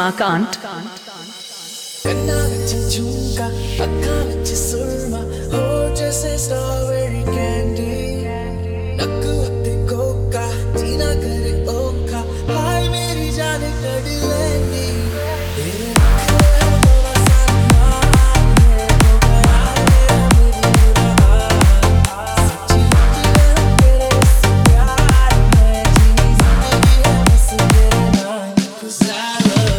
Umakant. कन्ना विच झुमका अखा विच सुरमा होठ जैसे स्ट्रॉबेरी कैंडी नक उत्ते कोका जीना करे ओखा हाय मेरी जान कड़ लेंदी तेरे नखरे होगा सारा है हो गया मेरा मेरी बुरा हाल सच्ची लगती है तेरे इस प्यार में जीनी जिंदगी है बस तेरे नाम 'cause I love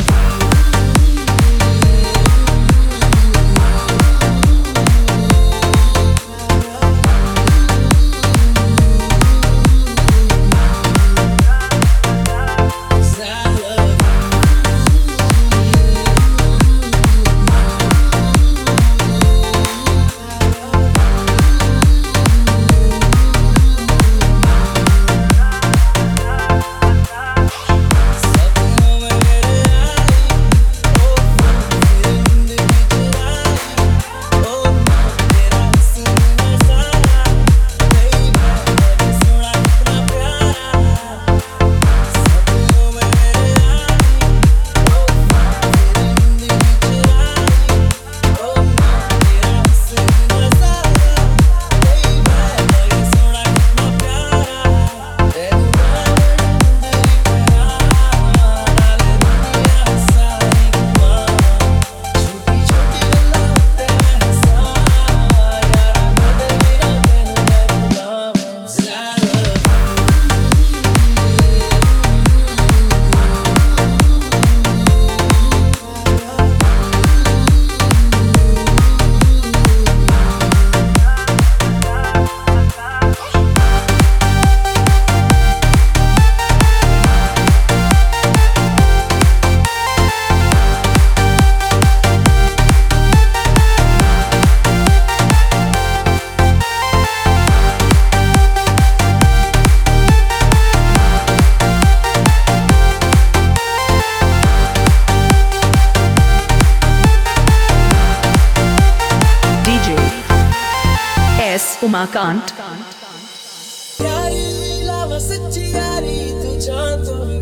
Umakant. यारी लावा सच्ची यारी तू जान तो